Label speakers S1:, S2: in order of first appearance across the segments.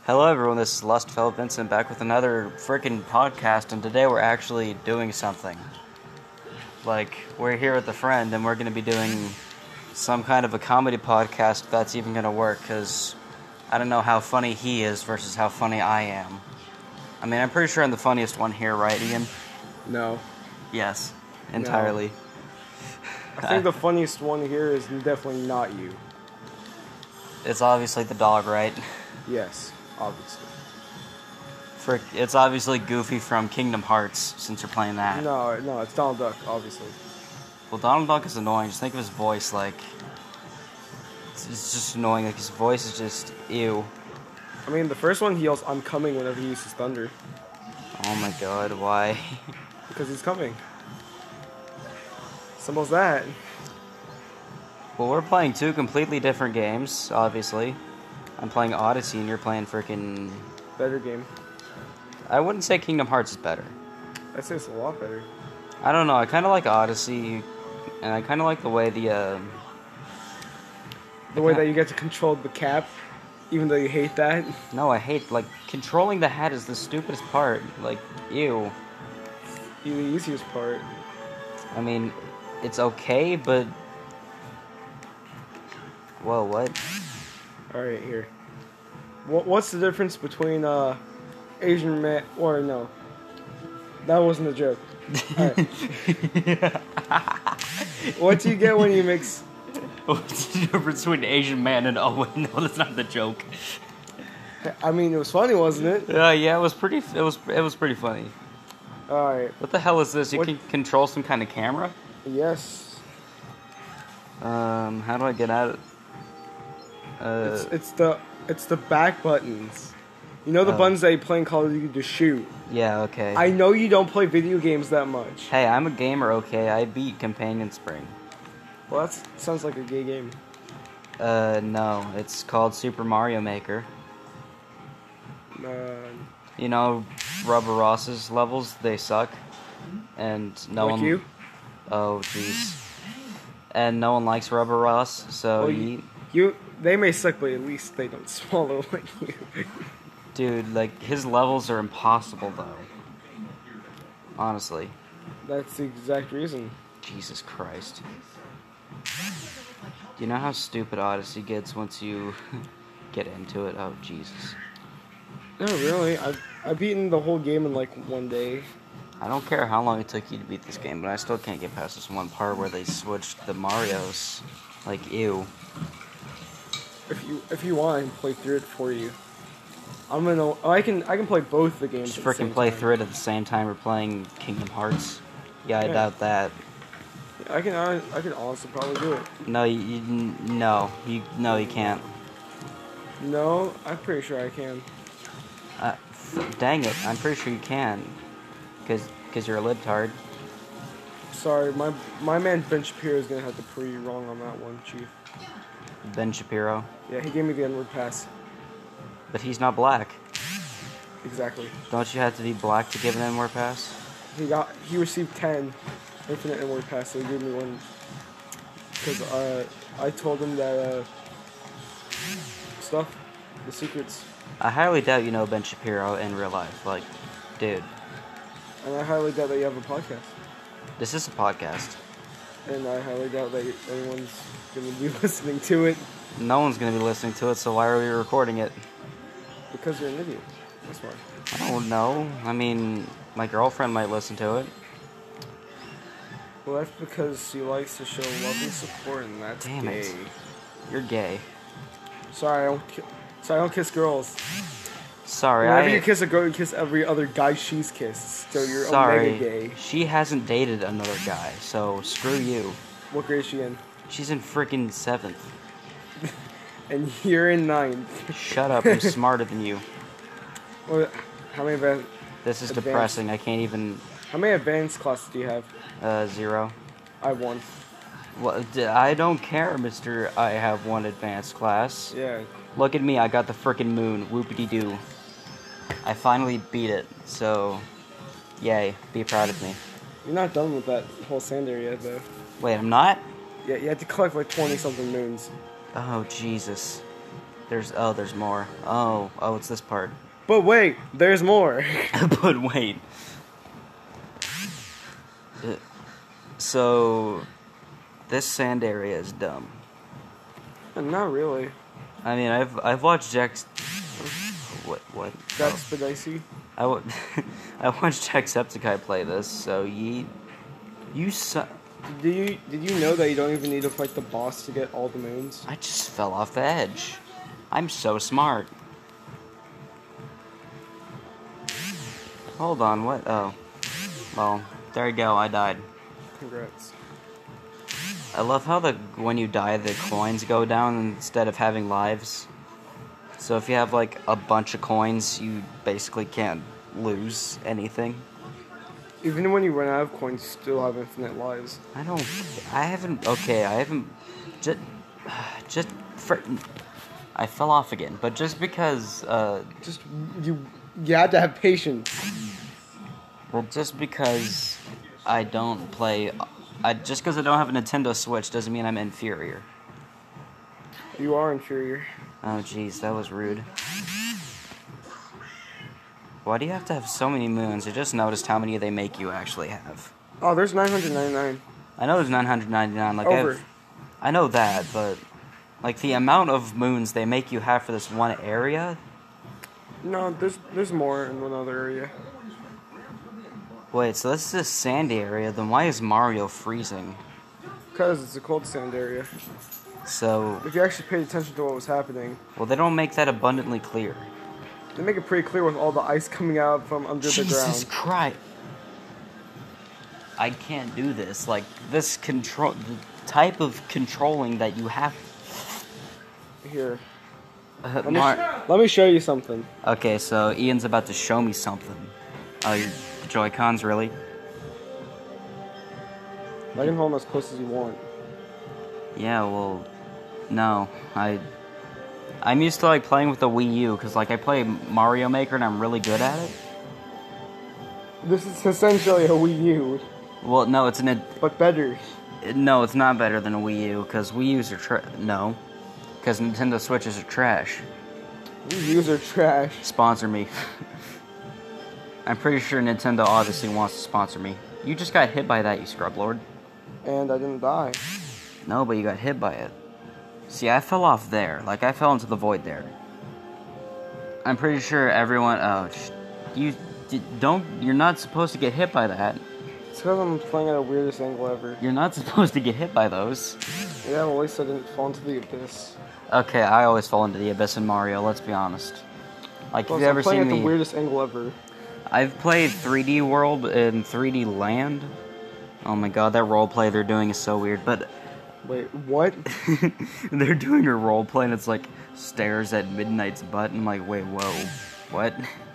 S1: Hello everyone, this is Lustfell Vincent back with another freaking podcast, and today we're actually doing something. Like, we're here with a friend, and we're going to be doing some kind of a comedy podcast if that's even going to work, because I don't know how funny he is versus how funny I am. I mean, I'm pretty sure I'm the funniest one here, right, Ian?
S2: No.
S1: Yes, entirely.
S2: No. I think the funniest one here is definitely not you.
S1: It's obviously the dog, right?
S2: Yes, obviously.
S1: It's obviously Goofy from Kingdom Hearts, since you're playing that.
S2: No, it's Donald Duck, obviously.
S1: Well, Donald Duck is annoying. Just think of his voice, like... It's just annoying. Like, his voice is just... ew.
S2: I mean, the first one, he yells, "I'm coming," whenever he uses thunder.
S1: Oh my god, why?
S2: Because he's coming. Simple as that.
S1: Well, we're playing two completely different games, obviously. I'm playing Odyssey, and you're playing frickin'...
S2: Better game.
S1: I wouldn't say Kingdom Hearts is better.
S2: I'd say it's a lot better.
S1: I don't know, I kind of like Odyssey, and I kind of like the way
S2: The way that you get to control the cap, even though you hate that.
S1: No, I hate, like, controlling the hat is the stupidest part. Like, ew.
S2: The easiest part.
S1: I mean, it's okay, but... Whoa, what?
S2: Alright, here. What's the difference between, Asian man... Or, no. That wasn't a joke. Alright. What do you get when you mix...
S1: What's the difference between Asian man and... Oh, wait, no, that's not the joke.
S2: I mean, it was funny, wasn't it?
S1: Yeah, it was pretty... It was pretty funny.
S2: Alright.
S1: What the hell is this? You can control some kind of camera?
S2: Yes.
S1: How do I get out of...
S2: It's the back buttons. You know the buttons that you play in Call of Duty to shoot.
S1: Yeah, okay.
S2: I know you don't play video games that much.
S1: Hey, I'm a gamer, okay? I beat Companion Spring.
S2: Well, that sounds like a gay game.
S1: No. It's called Super Mario Maker. You know, Rubber Ross's levels, they suck. And no
S2: like
S1: one...
S2: you?
S1: Oh, jeez. And no one likes Rubber Ross, so
S2: Well, they may suck, but at least they don't swallow like you.
S1: Dude, like, his levels are impossible, though. Honestly.
S2: That's the exact reason.
S1: Jesus Christ. Do you know how stupid Odyssey gets once you get into it? Oh, Jesus.
S2: No, really. I've beaten the whole game in like one day.
S1: I don't care how long it took you to beat this game, but I still can't get past this one part where they switched the Marios. Like, ew.
S2: If you want, I can play through it for you. I can play both the games.
S1: Just freaking play through it at the same time we're playing Kingdom Hearts. Yeah, I doubt that.
S2: I can honestly probably do it.
S1: No, you can't.
S2: No, I'm pretty sure I can.
S1: Dang it, I'm pretty sure you can. Because you're a libtard.
S2: Sorry, my man Ben Shapiro is gonna have to prove you wrong on that one, Chief.
S1: Ben Shapiro?
S2: Yeah, he gave me the N-word pass.
S1: But he's not black.
S2: Exactly.
S1: Don't you have to be black to give an N-word pass?
S2: He received 10 infinite N-word pass, so he gave me one. Because I told him that the secrets.
S1: I highly doubt you know Ben Shapiro in real life. Like, dude.
S2: And I highly doubt that you have a podcast.
S1: This is a podcast.
S2: And I highly doubt that anyone's going to be listening to it.
S1: No one's going to be listening to it, so why are we recording it?
S2: Because you're an idiot. That's why.
S1: I don't know. I mean, my girlfriend might listen to it.
S2: Well, that's because she likes to show love and support, and that's
S1: Damn
S2: gay.
S1: it. You're gay.
S2: Sorry, I don't kiss girls.
S1: Sorry,
S2: Whenever you kiss a girl, you kiss every other guy she's kissed. So you're
S1: Sorry,
S2: omega gay.
S1: She hasn't dated another guy, so screw you.
S2: What grade is she in?
S1: She's in freaking 7th.
S2: And you're in 9th.
S1: Shut up, I'm smarter than you.
S2: Well, how many
S1: This is depressing, I can't even...
S2: How many advanced classes do you have?
S1: 0.
S2: I have 1.
S1: Well, I don't care, mister. I have 1 advanced class.
S2: Yeah.
S1: Look at me, I got the frickin' moon. Whoopity-doo. I finally beat it, so... Yay, be proud of me.
S2: You're not done with that whole sand area, though.
S1: Wait, I'm not?
S2: Yeah, you had to collect like 20-something moons.
S1: Oh, Jesus. There's more. Oh, it's this part.
S2: But wait, there's more.
S1: But wait. So, this sand area is dumb.
S2: Not really.
S1: I mean, I've watched Jax. What?
S2: Jacksepticeye.
S1: I watched Jacksepticeye play this. So you
S2: Did you know that you don't even need to fight the boss to get all the moons?
S1: I just fell off the edge. I'm so smart. Hold on, what? Oh. Well, there you go, I died.
S2: Congrats.
S1: I love how when you die, the coins go down instead of having lives. So if you have, like, a bunch of coins, you basically can't lose anything.
S2: Even when you run out of coins, you still have infinite lives.
S1: I haven't, I fell off again, but just because,
S2: You have to have patience.
S1: well, just because I don't play, just because I don't have a Nintendo Switch doesn't mean I'm inferior.
S2: You are inferior.
S1: Oh, jeez, that was rude. Why do you have to have so many moons? I just noticed how many they make you actually have.
S2: Oh, there's 999.
S1: I know there's 999. Like
S2: Over.
S1: I know that, but like the amount of moons they make you have for this one area.
S2: No, there's more in one other area.
S1: Wait, so this is a sandy area. Then why is Mario freezing?
S2: Because it's a cold sand area.
S1: So,
S2: If you actually paid attention to what was happening,
S1: well, they don't make that abundantly clear.
S2: they make it pretty clear with all the ice coming out from under the
S1: Jesus
S2: ground.
S1: Christ! I can't do this. Like this the type of controlling that you have.
S2: Here.
S1: Mar-
S2: Let me show you something.
S1: Okay, so Ian's about to show me something. Oh, your Joy-Cons, really?
S2: I can hold them as close as you want.
S1: Yeah, well, no. I'm used to like playing with the Wii U because like I play Mario Maker and I'm really good at it.
S2: This is essentially a Wii U,
S1: Well, no, it's
S2: but better.
S1: no, it's not better than a Wii U because Wii U's are no, because Nintendo Switches are trash.
S2: Wii U's are trash.
S1: Sponsor me. I'm pretty sure Nintendo obviously wants to sponsor me. You just got hit by that, you scrub lord.
S2: And I didn't die.
S1: No, but you got hit by it. See, I fell off there. Like, I fell into the void there. I'm pretty sure everyone... Oh, you're not supposed to get hit by that.
S2: It's because I'm playing at the weirdest angle ever.
S1: You're not supposed to get hit by those.
S2: Yeah, well, at least I didn't fall into the abyss.
S1: Okay, I always fall into the abyss in Mario, let's be honest. Like,
S2: Plus,
S1: have you ever
S2: I'm playing
S1: seen
S2: at
S1: me...
S2: the weirdest angle ever.
S1: I've played 3D World and 3D Land. Oh my god, that roleplay they're doing is so weird, but...
S2: Wait, what?
S1: They're doing a roleplay and it's like, stares at Midnight's butt, and I'm like, wait, whoa, what?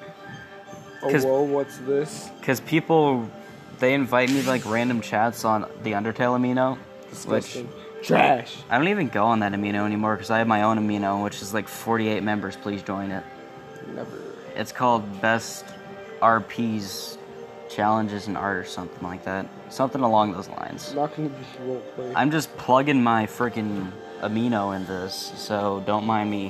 S2: Oh, whoa, what's this?
S1: Because people, they invite me to like random chats on the Undertale Amino.
S2: Disgusting. Trash.
S1: I don't even go on that Amino anymore because I have my own Amino, which is like 48 members. Please join it.
S2: Never.
S1: It's called Best RPs, Challenges, and Art or something like that. Something along those lines.
S2: Not gonna be roleplay.
S1: I'm just plugging my freaking Amino in this, so don't mind me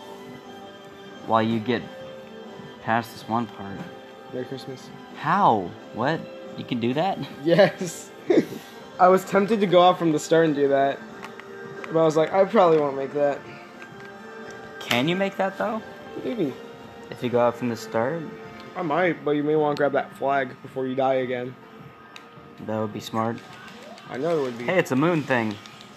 S1: while you get past this one part.
S2: Merry Christmas.
S1: How? What? You can do that?
S2: Yes. I was tempted to go out from the start and do that. But I was like, I probably won't make that.
S1: Can you make that though?
S2: Maybe.
S1: If you go out from the start?
S2: I might, but you may want to grab that flag before you die again.
S1: That would be smart.
S2: I know it would be.
S1: Hey, it's a moon thing.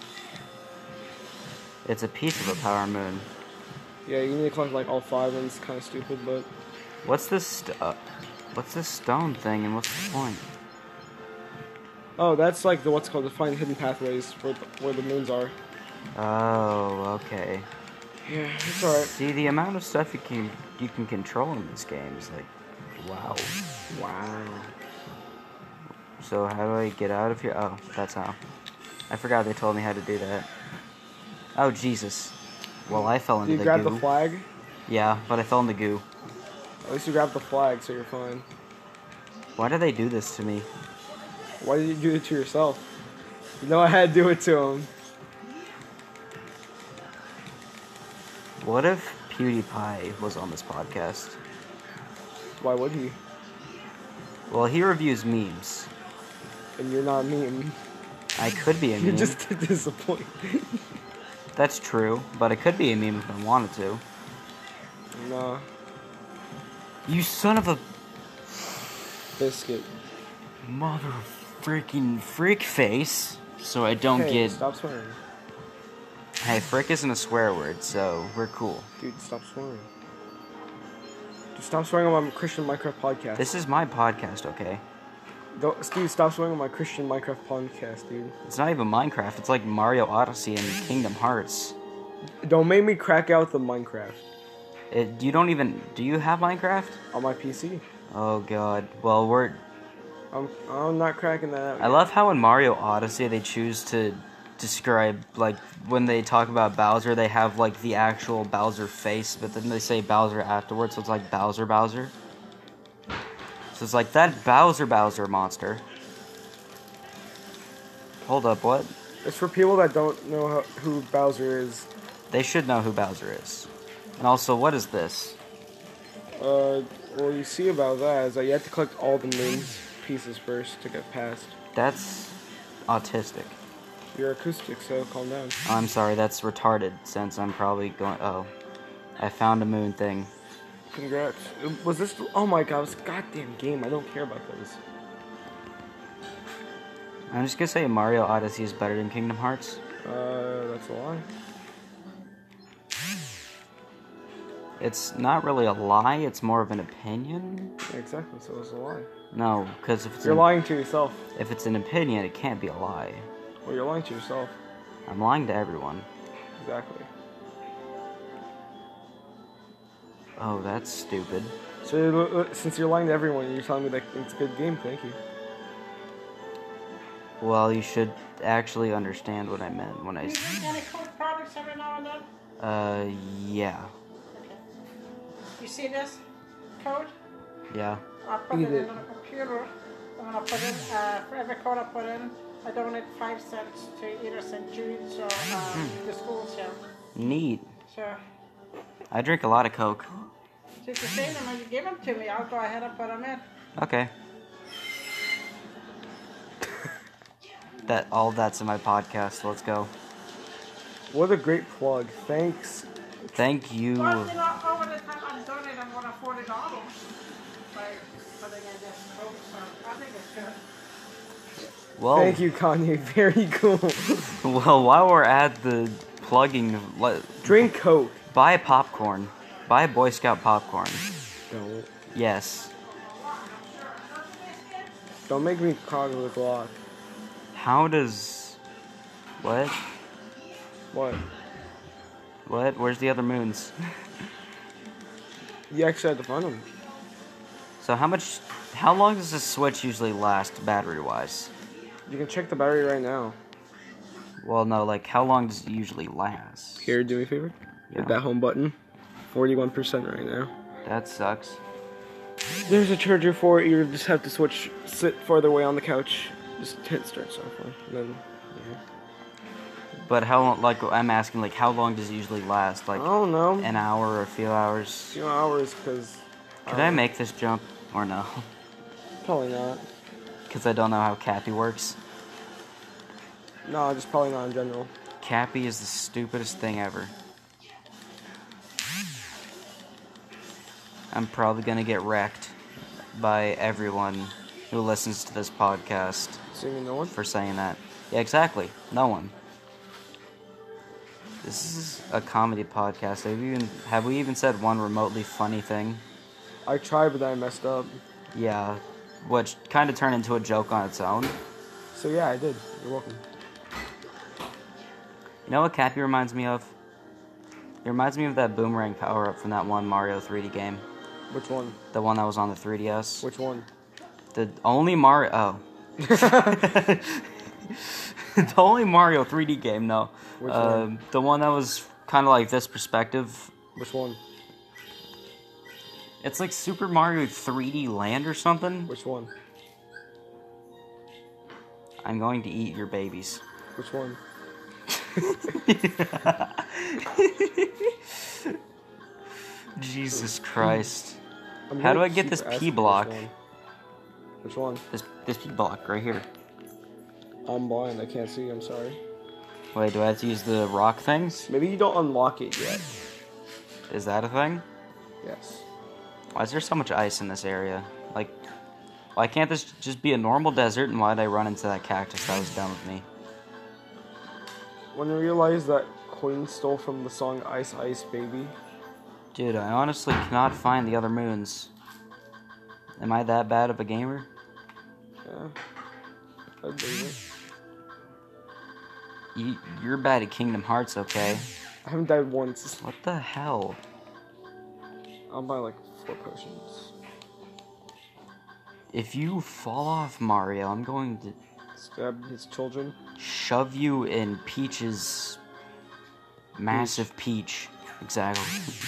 S1: It's a piece of a power moon.
S2: Yeah, you need to collect like all 5 and it's kind of stupid, but...
S1: What's this stone thing and what's the point?
S2: Oh, that's like the what's called to find hidden pathways where the moons are.
S1: Oh, okay.
S2: Yeah, it's alright.
S1: See, the amount of stuff you can control in this game is like, wow.
S2: Wow.
S1: So how do I get out of here? Oh, that's how. I forgot they told me how to do that. Oh, Jesus. Well, I fell into the goo.
S2: Did you grab the flag?
S1: Yeah, but I fell in the goo.
S2: At least you grabbed the flag, so you're fine.
S1: Why did they do this to me?
S2: Why did you do it to yourself? You know I had to do it to him.
S1: What if PewDiePie was on this podcast?
S2: Why would he?
S1: Well, he reviews memes.
S2: And you're not a meme.
S1: I could be a
S2: You're
S1: meme.
S2: just disappointed.
S1: That's true, but I could be a meme if I wanted to.
S2: Nah.
S1: You son of a
S2: Biscuit.
S1: mother freaking freak face. So I don't
S2: Hey,
S1: get.
S2: stop swearing.
S1: Hey, frick isn't a swear word, so we're cool.
S2: Dude, stop swearing. Dude, stop swearing on my Christian Minecraft podcast.
S1: This is my podcast, okay?
S2: Dude, stop swearing on my Christian Minecraft podcast, dude.
S1: It's not even Minecraft. It's like Mario Odyssey and Kingdom Hearts.
S2: Don't make me crack out the Minecraft
S1: You don't even. Do you have Minecraft?
S2: on my PC.
S1: Oh god. Well,
S2: I'm not cracking that out.
S1: I love how in Mario Odyssey they choose to describe, like, when they talk about Bowser, they have, like, the actual Bowser face, but then they say Bowser afterwards, so it's like Bowser. So it's like, that Bowser monster. Hold up, what?
S2: It's for people that don't know who Bowser is.
S1: They should know who Bowser is. And also, what is this?
S2: What you see about that is that you have to collect all the moon pieces first to get past.
S1: That's autistic.
S2: You're acoustic, so calm down.
S1: I'm sorry, that's retarded, since I'm probably going... Oh. I found a moon thing.
S2: Congrats. Was this... Oh my god, it was a goddamn game. I don't care about those.
S1: I'm just gonna say Mario Odyssey is better than Kingdom Hearts.
S2: That's a lie.
S1: It's not really a lie, it's more of an opinion.
S2: Yeah, exactly, so it's a lie.
S1: No, because if it's
S2: You're lying to yourself.
S1: if it's an opinion, it can't be a lie.
S2: Well, you're lying to yourself.
S1: I'm lying to everyone.
S2: Exactly.
S1: Oh, that's stupid.
S2: So since you're lying to everyone, you're telling me that it's a good game. Thank you.
S1: Well, you should actually understand what I meant when I...
S3: Do you drink any Coke products every now and then?
S1: Yeah.
S3: Okay. You see this code?
S1: Yeah.
S3: I put
S2: Eat
S3: it
S2: it.
S3: in on the computer. I'm gonna put in, for every code I put in, I donate 5 cents to either St. Jude's or the schools here.
S1: Neat.
S3: So,
S1: I drink a lot of Coke.
S3: so if you say them and you give them to me, I'll go ahead and put them in.
S1: Okay. All that's in my podcast. Let's go.
S2: What a great plug. Thanks.
S1: Thank you.
S3: Well, you know, over the time I'm donating more than $40 by putting in this code, so I think it's good.
S1: Well,
S2: Thank you, Kanye. Very cool.
S1: well, while we're at the plugging,
S2: Drink Coke.
S1: buy popcorn. Buy Boy Scout popcorn.
S2: Don't.
S1: Yes.
S2: Don't make me cog the Glock.
S1: How does... What?
S2: What?
S1: What? Where's the other moons?
S2: You actually had to find them.
S1: So how long does this Switch usually last battery-wise?
S2: You can check the battery right now.
S1: Well, no, like, how long does it usually last?
S2: Here, do me a favor.
S1: Yeah.
S2: Hit that home button. 41% right now.
S1: That sucks.
S2: There's a charger for it. You just have to sit farther away on the couch. Just hit start software. And then, yeah.
S1: But how long, like, I'm asking, like, how long does it usually last? Like,
S2: I don't know.
S1: an hour or a few hours?
S2: A few hours, because...
S1: Could I make this jump? Or no?
S2: Probably not.
S1: Because I don't know how Cappy works.
S2: No, just probably not in general.
S1: Cappy is the stupidest thing ever. I'm probably gonna get wrecked by everyone who listens to this podcast
S2: So you mean no one?
S1: for saying that. Yeah, exactly. No one. This is a comedy podcast. Have we even said one remotely funny thing?
S2: I tried, but then I messed up.
S1: Yeah, which kind of turned into a joke on its own.
S2: So yeah, I did. You're welcome.
S1: You know what Cappy reminds me of? It reminds me of that boomerang power-up from that one Mario 3D game.
S2: Which one?
S1: The one that was on the 3DS.
S2: Which one?
S1: The only Mario... Oh. The only Mario 3D game, no.
S2: Which one?
S1: The one that was kind of like this perspective.
S2: Which one?
S1: It's like Super Mario 3D Land or something.
S2: Which one?
S1: I'm going to eat your babies.
S2: Which one?
S1: Jesus Christ.
S2: I'm
S1: How do
S2: gonna
S1: I get
S2: keep
S1: this
S2: asking
S1: P
S2: for
S1: block?
S2: Which one?
S1: This P block right here.
S2: I'm blind. I can't see. I'm sorry.
S1: Wait, do I have to use the rock things?
S2: Maybe you don't unlock it yet.
S1: Is that a thing?
S2: Yes.
S1: Why is there so much ice in this area? Like, why can't this just be a normal desert, and why did I run into that cactus? That was dumb of me.
S2: When I realized that Queen stole from the song Ice Ice Baby.
S1: Dude, I honestly cannot find the other moons. Am I that bad of a gamer?
S2: Yeah. I'd believe it.
S1: You're bad at Kingdom Hearts, okay?
S2: I haven't died once.
S1: What the hell?
S2: I'll buy like 4 potions.
S1: If you fall off, Mario, I'm going to
S2: Stab his children.
S1: shove you in Peach's massive peach. Exactly.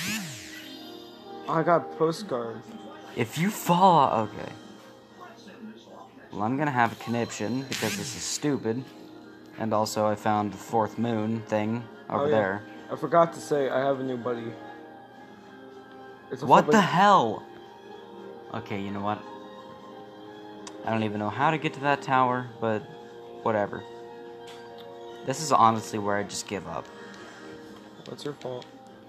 S2: I got a postcard.
S1: If you fall off, okay. Well, I'm gonna have a conniption because this is stupid. And also, I found the 4th moon thing over there.
S2: I forgot to say I have a new buddy. It's a
S1: What
S2: full
S1: the
S2: bud-
S1: hell? Okay, you know what? I don't even know how to get to that tower, but whatever. This is honestly where I just give up.
S2: What's your fault?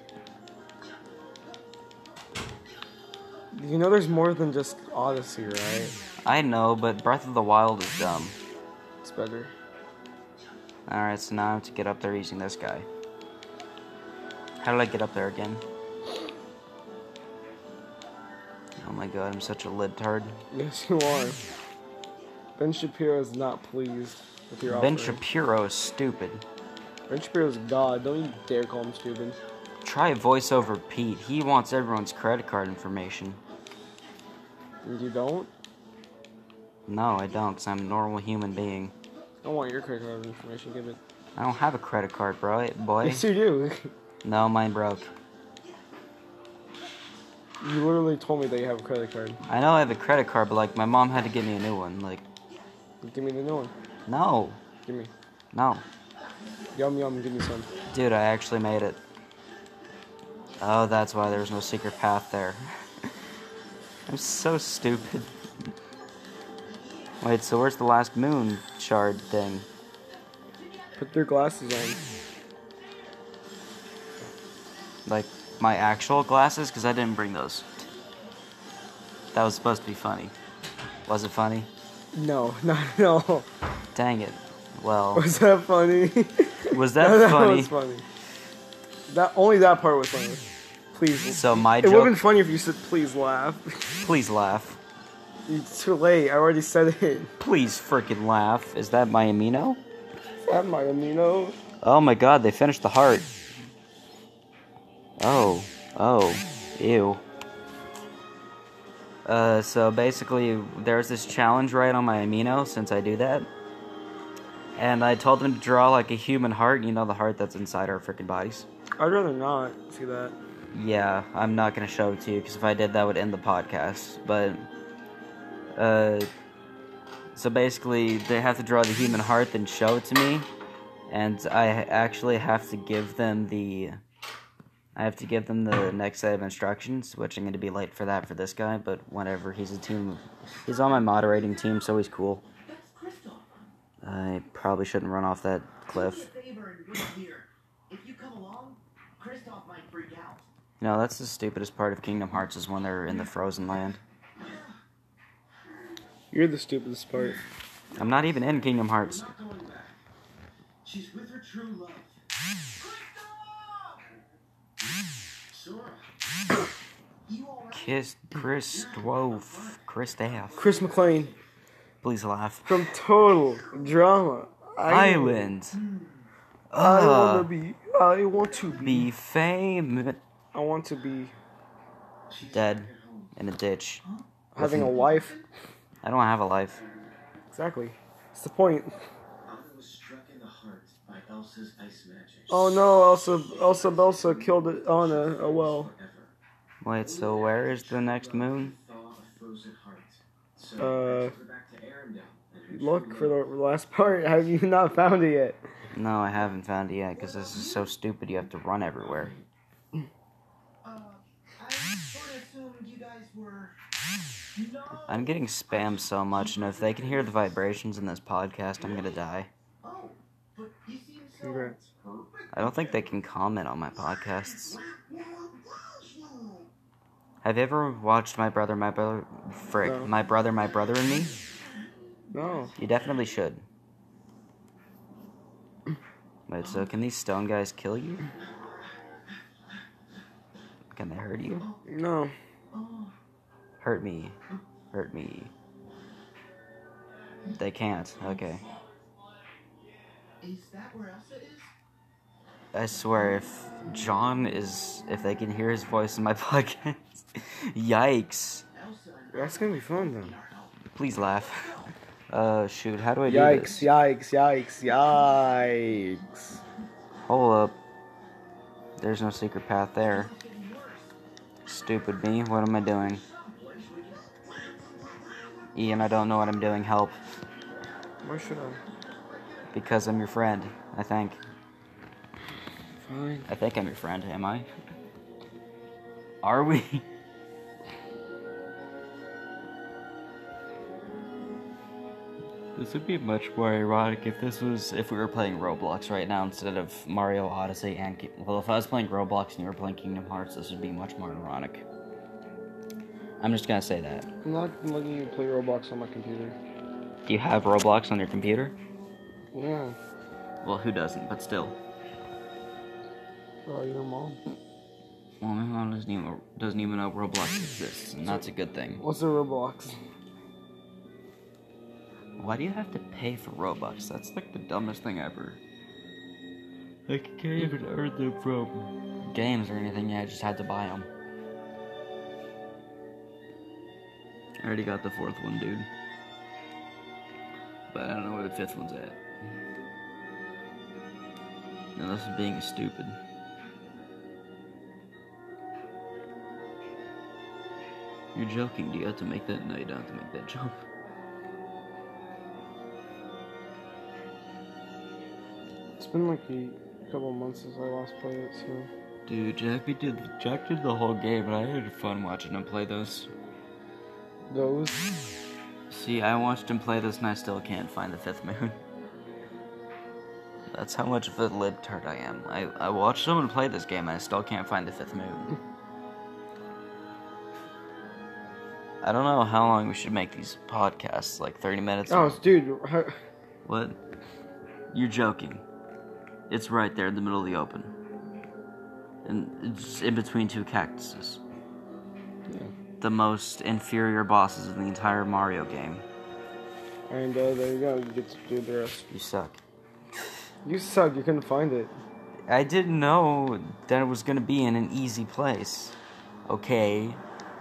S2: You know there's more than just Odyssey, right?
S1: I know, but Breath of the Wild is dumb.
S2: It's better.
S1: Alright, so now I have to get up there using this guy. How did I get up there again? Oh my god, I'm such a libtard.
S2: Yes, you are. Ben Shapiro is not pleased with your
S1: Ben
S2: offering.
S1: Shapiro is stupid.
S2: Ben Shapiro's God. Don't you dare call him stupid.
S1: Try voiceover Pete. He wants everyone's credit card information.
S2: And you don't?
S1: No, I don't, because I'm a normal human being.
S2: I don't want your credit card information. Give it.
S1: I don't have a credit card, bro. Boy.
S2: Yes, you do.
S1: No, mine broke.
S2: You literally told me that you have a credit card.
S1: I know I have a credit card, but like my mom had to get me a new one. Like,
S2: Give me the new one.
S1: no,
S2: Give me.
S1: no,
S2: Yum yum. Give me some.
S1: dude, I actually made it. Oh, that's why there's no secret path there. I'm so stupid. Wait, so where's the last moon shard thing?
S2: Put your glasses on.
S1: Like, my actual glasses? Because I didn't bring those. That was supposed to be funny. Was it funny?
S2: No, not at all.
S1: Dang it. Well,
S2: Was that funny?
S1: was that
S2: No,
S1: funny?
S2: was funny. That only that part was funny. Please.
S1: So my
S2: It would have been
S1: joke,
S2: funny if you said please laugh.
S1: please laugh.
S2: It's too late. I already said it.
S1: Please freaking laugh. Is that my amino?
S2: Is that my amino?
S1: Oh my god, they finished the heart. Oh, ew. So basically, there's this challenge right on my amino, since I do that. And I told them to draw like a human heart, you know, the heart that's inside our freaking bodies.
S2: I'd rather not see that.
S1: Yeah, I'm not gonna show it to you, because if I did, that would end the podcast. But, so basically, they have to draw the human heart, then show it to me. And I actually have to give them the next set of instructions, which I'm going to be late for that for this guy, but whatever, he's on my moderating team, so he's cool. I probably shouldn't run off that cliff. No, that's the stupidest part of Kingdom Hearts, is when they're in the frozen land.
S2: You're the stupidest part.
S1: I'm not even in Kingdom Hearts.
S4: She's with her true love. Sora. You alright?
S1: Chris Staff.
S2: Chris McLean
S1: Please laugh.
S2: from Total Drama
S1: Island.
S2: I want to be.
S1: Be famous.
S2: I want to be
S1: Dead in a ditch.
S2: having a life.
S1: I don't have a life.
S2: Exactly. That's the point.
S4: Anna was struck in the heart by Elsa's ice magic.
S2: Oh no, Elsa Belsa killed Anna. Oh well.
S1: Wait, so where is the next moon?
S4: Thaw a frozen heart. So,
S2: Uh,
S4: back to Arendelle.
S2: Look for the last part. Have you not found it yet?
S1: No, I haven't found it yet because this is so stupid. You have to run everywhere.
S4: I sort of assumed you guys were. No.
S1: I'm getting spammed so much, and if they can hear the vibrations in this podcast, I'm gonna die.
S4: Oh, but you seem so.
S2: Congrats.
S4: perfect.
S1: I don't think they can comment on my podcasts. Have you ever watched My Brother,
S2: No.
S1: My Brother and Me?
S2: No.
S1: You definitely should. Wait, so can these stone guys kill you? Can they hurt you?
S2: No.
S1: Hurt me. Hurt me. They can't. Okay.
S4: Is that where Elsa is?
S1: I swear, if they can hear his voice in my podcast, yikes.
S4: Elsa and
S2: That's gonna be fun then.
S1: Please laugh. Shoot, how do I do
S2: Yikes!
S1: this?
S2: Yikes! Yikes! Yikes!
S1: Hold up. There's no secret path there. Stupid me, what am I doing? Ian, I don't know what I'm doing, help.
S2: Why should I?
S1: Because I'm your friend, I think.
S2: Fine.
S1: I think I'm your friend, am I? Are we? This would be much more ironic if we were playing Roblox right now instead of Mario Odyssey and well, if I was playing Roblox and you were playing Kingdom Hearts, this would be much more ironic. I'm just gonna say that.
S2: I'm not letting you play Roblox on my computer.
S1: Do you have Roblox on your computer?
S2: Yeah.
S1: Well, who doesn't? But still.
S2: Oh, your mom.
S1: Well, my mom doesn't even know Roblox exists, and that's a good thing.
S2: What's a Roblox?
S1: Why do you have to pay for Robux? That's like the dumbest thing ever. Like, you can't even earn them from games or anything. Yeah, I just had to buy them. I already got the 4th one, dude. But I don't know where the 5th one's at. Now this is being stupid. You're joking. Do you have to make that? No, you don't have to make that jump.
S2: It's been like a couple months since I last played it, so.
S1: Dude, Jack did the whole game, and I had fun watching him play this.
S2: Those?
S1: See, I watched him play this, and I still can't find the 5th moon. That's how much of a libtard I am. I watched someone play this game, and I still can't find the 5th moon. I don't know how long we should make these podcasts, like 30 minutes?
S2: Oh, dude.
S1: What? You're joking. It's right there in the middle of the open. And it's in between 2 cactuses.
S2: Yeah.
S1: The most inferior bosses in the entire Mario game.
S2: And there you go. You get to do the rest.
S1: You suck.
S2: You suck. You couldn't find it.
S1: I didn't know that it was gonna be in an easy place. Okay.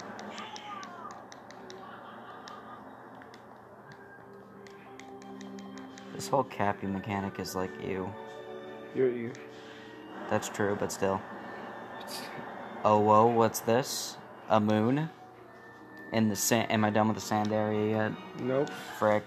S1: This whole Cappy mechanic is like, ew.
S2: You're you.
S1: That's true, but still. Oh, whoa, what's this? A moon? In the sand? Am I done with the sand area yet?
S2: Nope.
S1: Frick.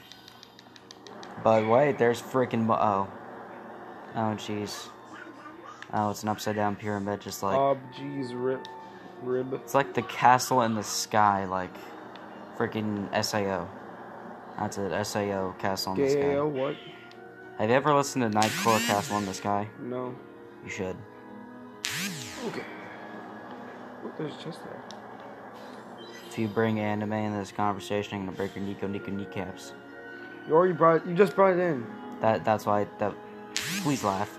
S1: But wait, there's frickin' oh. Oh, jeez. Oh, it's an upside down pyramid, just like...
S2: Jeez, rib.
S1: It's like the castle in the sky, like freaking SAO. That's it, SAO, Castle in the Sky.
S2: GAO, what?
S1: Have you ever listened to Nightcore, Castle in the Sky?
S2: No.
S1: You should.
S2: Okay. Look, there's a chest there.
S1: If you bring anime into this conversation, I'm gonna break your Nico kneecaps.
S2: You just brought it in.
S1: That's why, please laugh.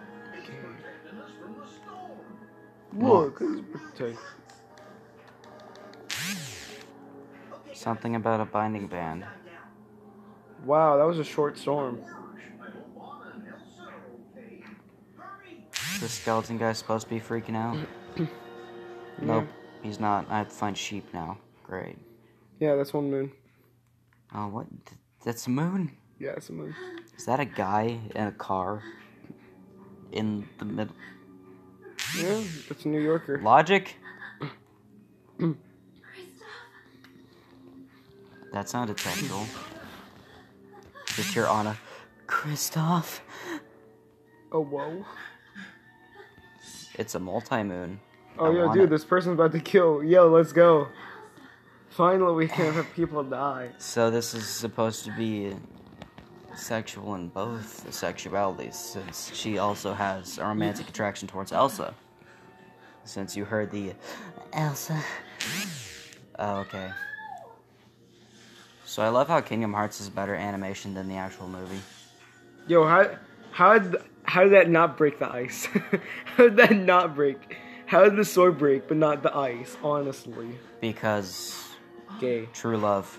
S2: Look, it's protect.
S1: Something about a binding band.
S2: Wow, that was a short storm.
S1: The skeleton guy's supposed to be freaking out? Nope, he's not. I have to find sheep now. Great.
S2: Yeah, that's one moon.
S1: Oh, what? That's a moon?
S2: Yeah, it's a moon.
S1: Is that a guy in a car? In the middle?
S2: Yeah, it's a New Yorker.
S1: Logic? That sounded sexual. Just hear Anna. Kristoff?
S2: Oh, whoa.
S1: It's a multi-moon.
S2: Oh,
S1: I
S2: yo,
S1: want
S2: dude,
S1: it.
S2: this person's about to kill. Yo, let's go. Finally, we can't have people die.
S1: So this is supposed to be sexual in both sexualities, since she also has a romantic attraction towards Elsa. Since you heard the Elsa. Oh, okay. So I love how Kingdom Hearts is better animation than the actual movie.
S2: Yo, how did that not break the ice? How did that not break? How did the sword break, but not the ice? Honestly,
S1: Because
S2: gay.
S1: true love.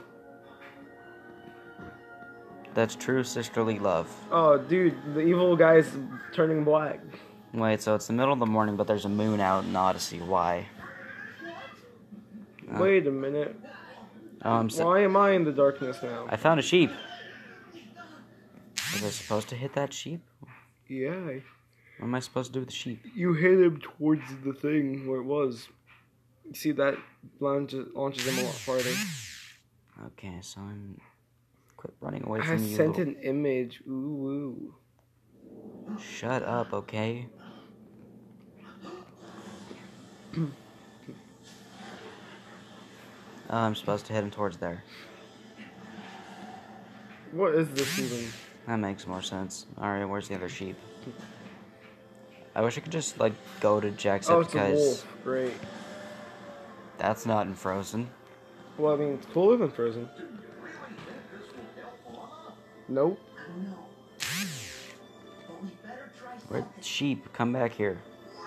S1: That's true sisterly love.
S2: Oh, dude, the evil guy's turning black.
S1: Wait, so it's the middle of the morning, but there's a moon out in Odyssey. Why?
S2: Wait a minute. Why am I in the darkness now?
S1: I found a sheep. Was I supposed to hit that sheep?
S2: Yeah,
S1: What am I supposed to do with the sheep?
S2: you hit him towards the thing where it was. You see that launches him a lot farther.
S1: Okay, so I'm... Quit running away
S2: I
S1: from you.
S2: sent an image. Ooh.
S1: Shut up, okay? I'm supposed to hit him towards there.
S2: What is this even?
S1: That makes more sense. Alright, where's the other sheep? I wish I could just, like, go to Jack's
S2: Oh, it's a
S1: because
S2: wolf. Great.
S1: that's not in Frozen.
S2: Well, I mean, it's cooler than Frozen. Nope.
S1: Where sheep, come back here.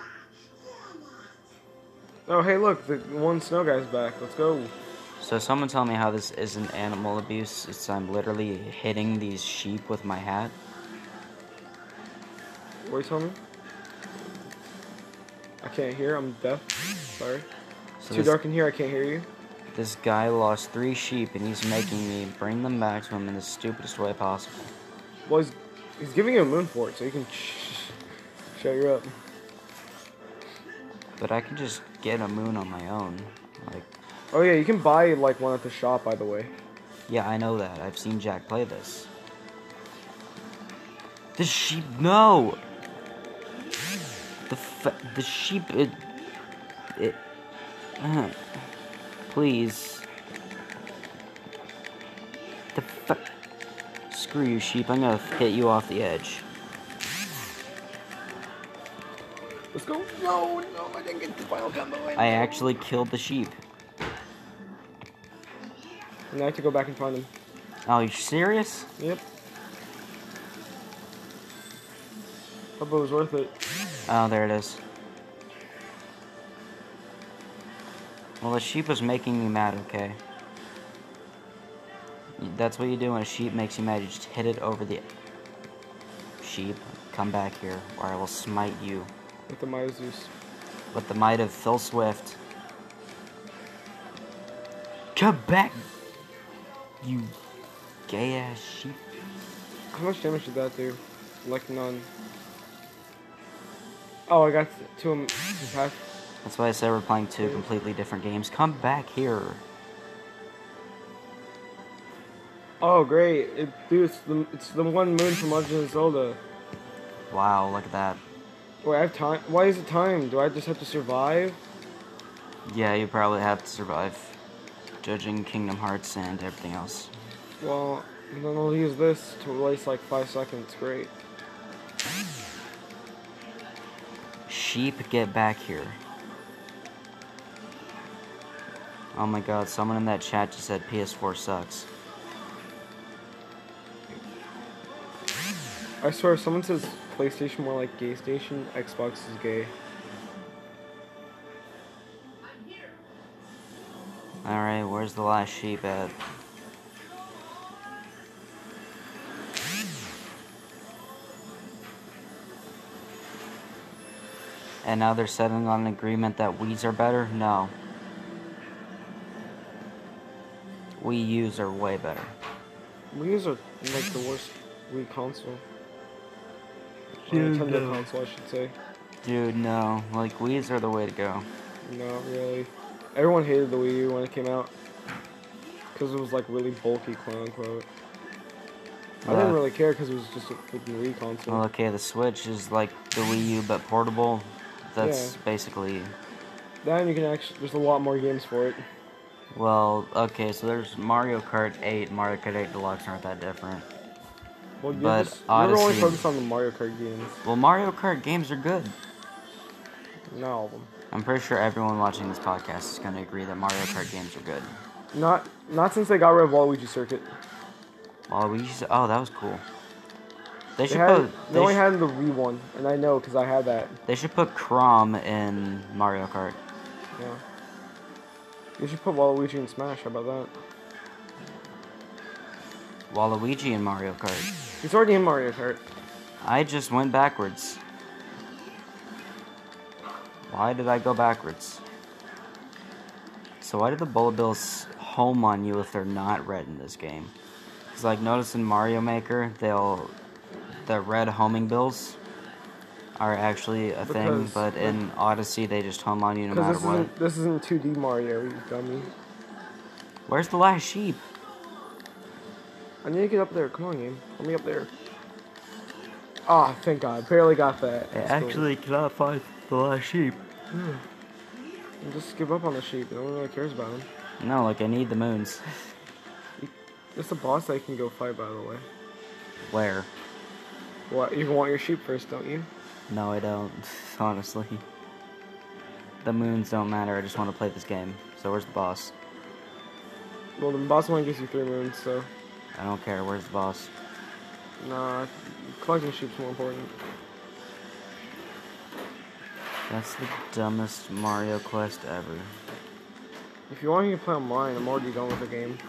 S2: Oh, hey, look, the one snow guy's back. Let's go.
S1: So someone tell me how this isn't animal abuse. It's I'm literally hitting these sheep with my hat.
S2: What are you telling me? I can't hear. I'm deaf. Sorry.
S1: So
S2: Too dark in here. I can't hear you.
S1: This guy lost 3 sheep and he's making me bring them back to him in the stupidest way possible.
S2: Well, he's giving you a moon for it, so you can shut you up.
S1: But I can just get a moon on my own. Like,
S2: Oh yeah, you can buy like one at the shop, by the way.
S1: yeah, I know that. I've seen Jack play this. The sheep, no! The sheep, please. Screw you, sheep. I'm gonna hit you off the edge.
S2: Let's go. No, I didn't get the final combo.
S1: I actually killed the sheep.
S2: And I have to go back and find him.
S1: Oh, you serious?
S2: Yep. Hope it was worth it.
S1: Oh, there it is. Well, the sheep was making me mad, okay? That's what you do when a sheep makes you mad. You just hit it over the... Sheep, come back here, or I will smite you.
S2: With the Maya Zeus.
S1: With the might of Phil Swift. Come back, you gay-ass sheep.
S2: How much damage did that do? Like none. Oh, I got to him.
S1: That's why I said we're playing 2 completely different games. Come back here.
S2: Oh, great. Dude, it's the one moon from Legend of Zelda.
S1: Wow, look at that.
S2: Wait, I have time? Why is it time? Do I just have to survive?
S1: Yeah, you probably have to survive. Judging Kingdom Hearts and everything else.
S2: Well, then I'll use this to waste like 5 seconds. Great.
S1: Sheep, get back here. Oh my god, someone in that chat just said PS4 sucks.
S2: I swear, if someone says PlayStation more like gay station, Xbox is gay.
S1: Alright, where's the last sheep at? And now they're settling on an agreement that Wii's are better? No. Wii U's are way better.
S2: Wii's are like the worst Wii console. Or
S1: Dude,
S2: Nintendo
S1: no.
S2: console, I should say.
S1: Dude, no. Like, Wii's are the way to go.
S2: No, really. Everyone hated the Wii U when it came out. Because it was like really bulky, quote unquote. I didn't really care because it was just a freaking Wii console.
S1: Well, okay, the Switch is like the Wii U but portable. That's basically...
S2: Then you can actually, there's a lot more games for it.
S1: Well, okay, so there's Mario Kart 8, Mario Kart 8 Deluxe aren't that different.
S2: Well,
S1: But
S2: you're only
S1: Odyssey-
S2: focused on the Mario Kart games.
S1: Well, Mario Kart games are good.
S2: Not all of them.
S1: I'm pretty sure everyone watching this podcast is going to agree that Mario Kart games are good.
S2: Not since they got rid of Waluigi Circuit.
S1: Oh, that was cool. They
S2: They,
S1: should
S2: had,
S1: put...
S2: they only had the Wii one, and I know because I had that.
S1: They should put Crom in Mario Kart.
S2: Yeah. You should put Waluigi in Smash. How about that?
S1: Waluigi in Mario Kart.
S2: He's already in Mario Kart.
S1: I just went backwards. Why did I go backwards? So why did the Bullet Bills home on you if they're not red in this game? Because like notice in Mario Maker, the red homing bills are actually a thing,
S2: Because,
S1: but in Odyssey they just home on you no matter
S2: Because
S1: what.
S2: this isn't 2D Mario, you dummy.
S1: Where's the last sheep?
S2: I need to get up there. Come on, game. Let me up there. Ah, thank God. Barely got that. That's cool.
S1: cannot find the last sheep.
S2: And just give up on the sheep. No one really cares about him.
S1: No, like I need the moons.
S2: It's a boss that you can go fight, by the way.
S1: Where?
S2: What? You want your sheep first, don't you?
S1: No, I don't, honestly. The moons don't matter, I just want to play this game. So where's the boss?
S2: Well, the boss only gives you 3 moons, so...
S1: I don't care, where's the boss?
S2: Nah, collecting sheep's more important.
S1: That's the dumbest Mario Quest ever.
S2: If you want, you can play online. I'm already done with the game.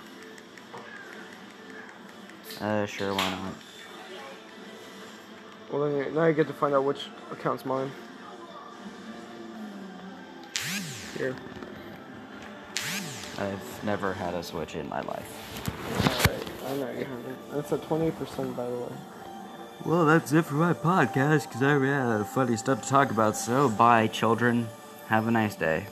S1: Sure, why not?
S2: Well, then now you get to find out which account's mine. Here.
S1: I've never had a Switch in my life.
S2: Alright, I know you haven't. That's at 28%, by the way.
S1: Well, that's it for my podcast, because I ran out of funny stuff to talk about, so bye, children. Have a nice day.